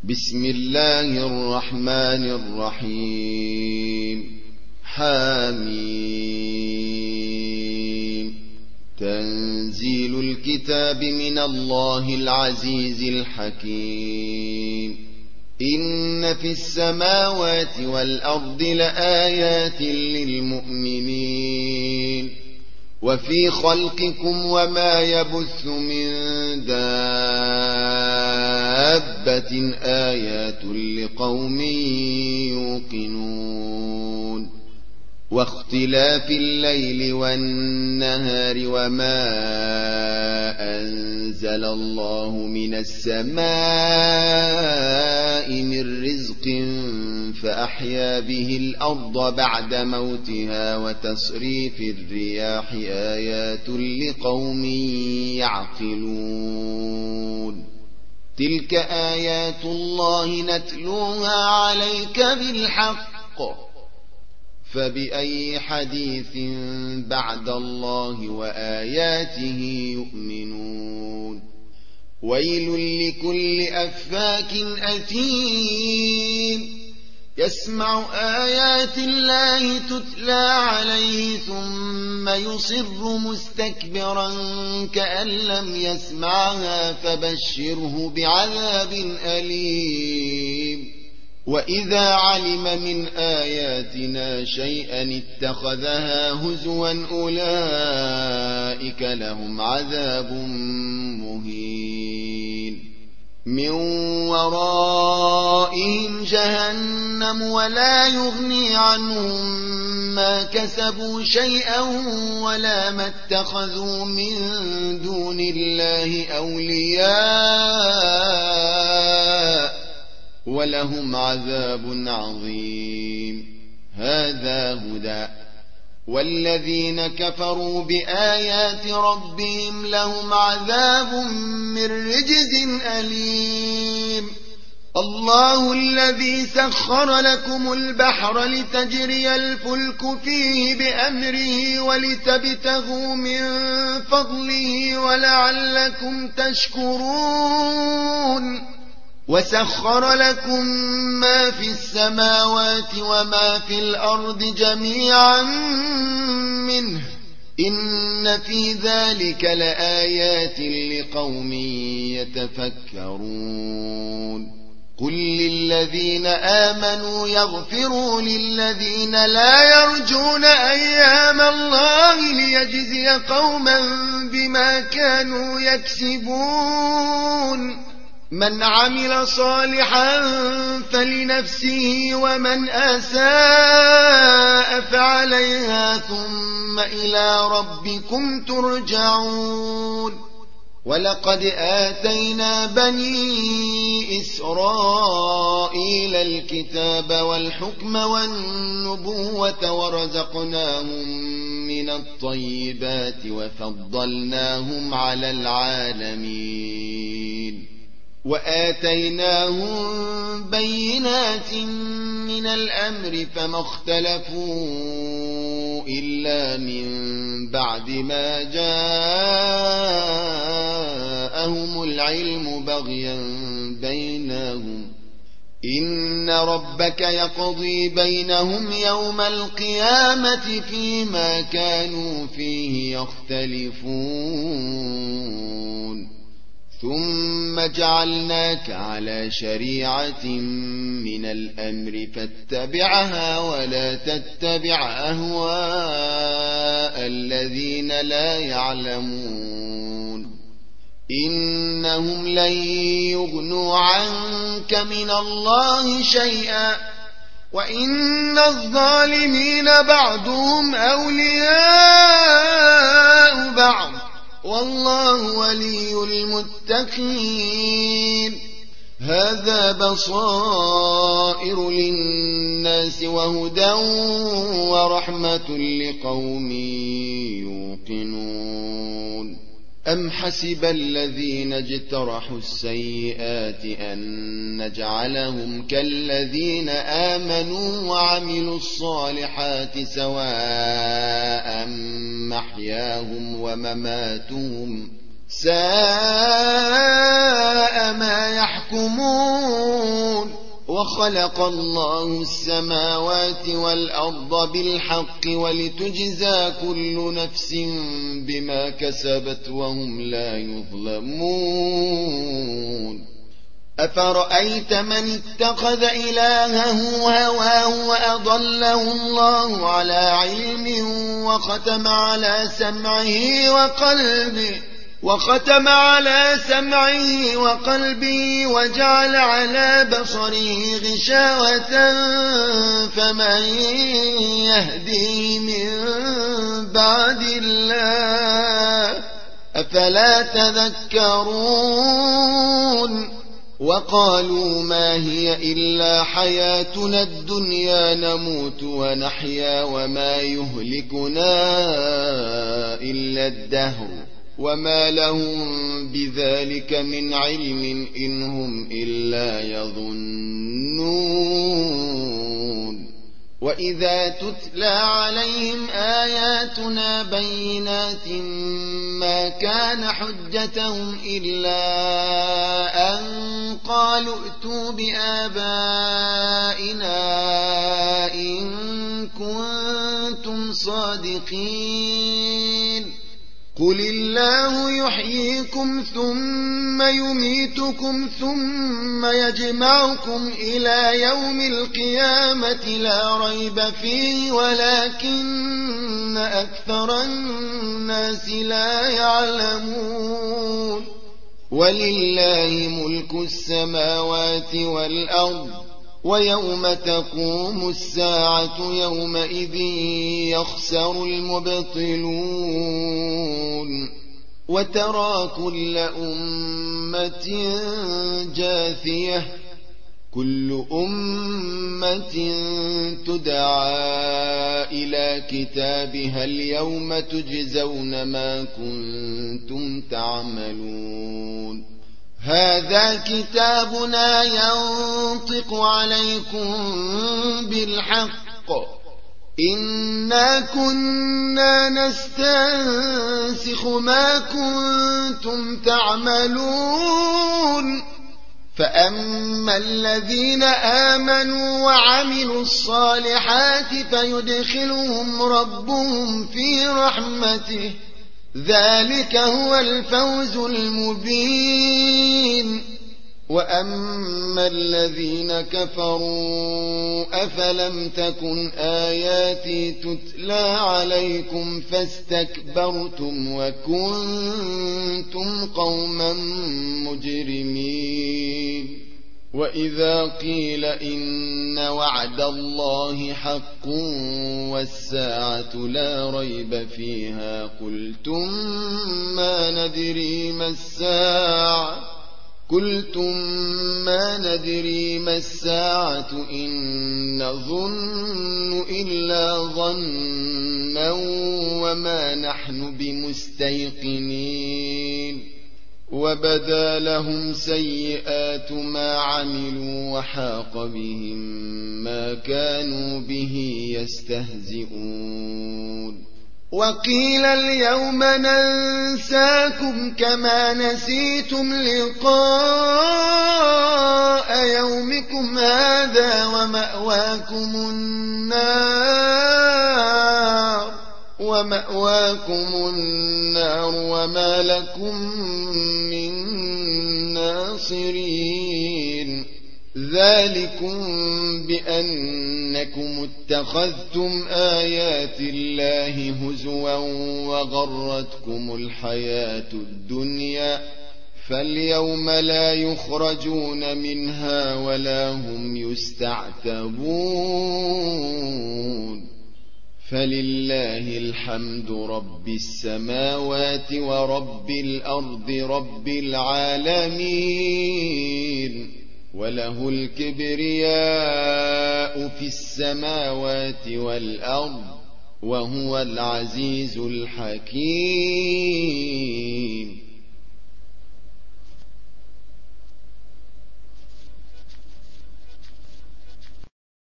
بسم الله الرحمن الرحيم. حميم. تنزيل الكتاب من الله العزيز الحكيم. إن في السماوات والأرض لآيات للمؤمنين وفي خلقكم وما يبث من دابة آيات لقوم يوقنون. واختلاف الليل والنهار وما أنزل الله من السماء من رزق فأحيا به الأرض بعد موتها وتصريف الرياح آيات لقوم يعقلون. تلك آيات الله نتلوها عليك بالحق فبأي حديث بعد الله وآياته يؤمنون. ويل لكل أفاك أثيم يسمع آيات الله تتلى عليه ثم يصر مستكبرا كأن لم يسمعها فبشره بعذاب أليم. وإذا علم من آياتنا شيئا اتخذها هزوا أولئك لهم عذاب مهين. من ورائهم جهنم ولا يغني عنهم ما كسبوا شيئا ولا ما اتخذوا من دون الله أولياء ولهم عذاب عظيم. هذا هدى. والذين كفروا بآيات ربهم لهم عذاب من رجز أليم. الله الذي سخر لكم البحر لتجري الفلك فيه بأمره ولتبتغوا من فضله ولعلكم تشكرون. وسخر لكم ما في السماوات وما في الأرض جميعا منه إن في ذلك لآيات لقوم يتفكرون. قل للذين آمنوا يغفروا للذين لا يرجون أيام الله ليجزي قوما بما كانوا يكسبون. من عمل صالحا فلنفسه ومن أساء فعليها ثم إلى ربكم ترجعون. ولقد آتينا بني إسرائيل الكتاب والحكم والنبوة ورزقناهم من الطيبات وفضلناهم على العالمين. وآتيناهم بينات من الأمر فما اختلفوا إلا من بعد ما جاءهم العلم بغيا بينهم. إن ربك يقضي بينهم يوم القيامة فيما كانوا فيه يختلفون. ثم جعلناك على شريعة من الأمر فاتبعها ولا تتبع أهواء الذين لا يعلمون. إنهم لن يغنوا عنك من الله شيئا وإن الظالمين بعضهم أولياء بعض والله ولي المتقين. هذا بصائر للناس وهدى ورحمة لقوم يوقنون. أم حسب الذين اجترحوا السيئات أن نجعلهم كالذين آمنوا وعملوا الصالحات سواء محياهم ومماتهم ساء ما يحكمون. يحكمون وخلق الله السماوات والأرض بالحق ولتجزى كل نفس بما كسبت وهم لا يظلمون أفرأيت من اتخذ إلهه هواه وأضله الله على علم وختم على سمعه وقلبه وجعل على بصره غشاوة فمن يهديه من بعد الله أفلا تذكرون وقالوا ما هي إلا حياتنا الدنيا نموت ونحيا وما يهلكنا إلا الدهر وما لهم بذلك من علم إن هم إلا يظنون وإذا تتلى عليهم آياتنا بينات ما كان حجتهم إلا أن قالوا ائتوا بآبائنا إن كنتم صادقين قل الله يحييكم ثم يميتكم ثم يجمعكم إلى يوم القيامة لا ريب فيه ولكن أكثر الناس لا يعلمون ولله ملك السماوات والأرض ويوم تقوم الساعة يومئذ يخسر المبطلون وترى كل أمة جاثية كل أمة تدعى إلى كتابها اليوم تجزون ما كنتم تعملون هذا كتابنا ينطق عليكم بالحق إنا كنا نستنسخ ما كنتم تعملون فأما الذين آمنوا وعملوا الصالحات فيدخلهم ربهم في رحمته ذلك هو الفوز المبين وأما الذين كفروا أفلم تكن آياتي تتلى عليكم فاستكبرتم وكنتم قوما مجرمين وإذا قيل إن وعد الله حق والساعة لا ريب فيها قلتم ما ندري ما الساعة إن نظن إلا ظنا وما نحن بمستيقنين وبدا لهم سيئات ما عملوا وحاق بهم ما كانوا به يستهزئون وقيل اليوم ننساكم كما نسيتم لقاء يومكم هذا ومأواكم النار وما لكم من ناصرين ذلكم بأنكم اتخذتم آيات الله هزوا وغرتكم الحياة الدنيا فاليوم لا يخرجون منها ولا هم يستعتبون فلله الحمد رب السماوات ورب الأرض رب العالمين وله الكبرياء في السماوات والأرض وهو العزيز الحكيم